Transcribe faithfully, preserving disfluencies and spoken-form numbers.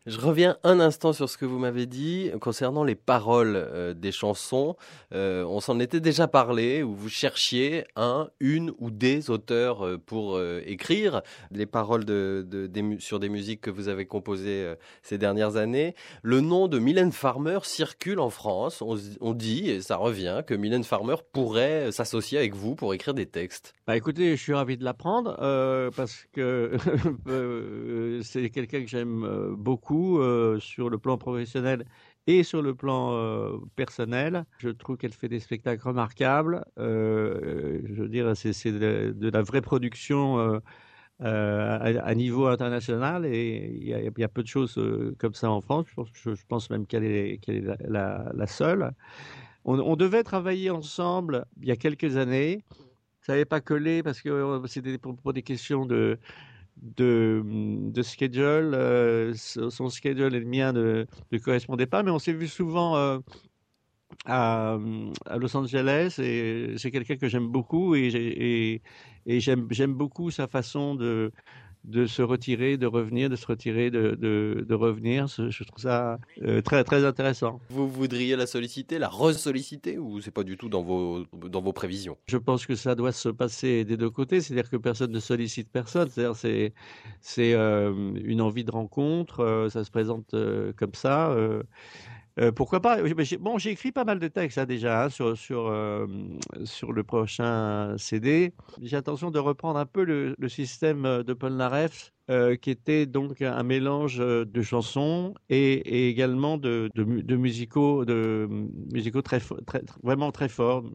Je reviens un instant sur ce que vous m'avez dit concernant les paroles euh, des chansons. Euh, on s'en était déjà parlé, où vous cherchiez un, une ou des auteurs euh, pour euh, écrire les paroles de, de- des mu- sur des musiques que vous avez composées euh, ces dernières années. Le nom de Mylène Farmer circule en France. On, s- on dit, et ça revient, que Mylène Farmer pourrait euh, s'associer avec vous pour écrire des textes. Bah écoutez, je suis ravi de l'apprendre euh, parce que euh, c'est quelqu'un que j'aime euh, beaucoup euh, sur le plan professionnel et sur le plan euh, personnel. Je trouve qu'elle fait des spectacles remarquables. Euh, je veux dire, c'est c'est de, de la vraie production euh, euh, à, à niveau international et il y a, il y a peu de choses euh, comme ça en France. Je pense, je, je pense même qu'elle est, qu'elle est la, la, la seule. On, on devait travailler ensemble il y a quelques années. Ça n'avait pas collé parce que euh, c'était pour, pour des questions de, de, de schedule. Euh, son son schedule et le mien ne, ne correspondaient pas, mais on s'est vu souvent euh, à, à Los Angeles et c'est quelqu'un que j'aime beaucoup et, j'ai- et, et j'aime, j'aime beaucoup sa façon de, de se retirer, de revenir, de se retirer, de, de, de revenir. Je je trouve ça euh, très, très intéressant. Vous voudriez la solliciter, la ressolliciter, ou c'est pas du tout dans vos, dans vos prévisions? Je pense que ça doit se passer des deux côtés, c'est-à-dire que personne ne sollicite personne. C'est-à-dire c'est c'est euh, une envie de rencontre, euh, ça se présente euh, comme ça. Euh, euh, pourquoi pas? Oui, mais j'ai- Bon, j'ai écrit pas mal de textes hein, déjà hein, sur sur euh, sur le prochain C D. J'ai intention de reprendre un peu le, le système euh, de Paul Naref. Euh, qui était donc un mélange euh, de chansons et, et également de, de, mu- de musicaux, de musicaux très, fo- très, vraiment très forts.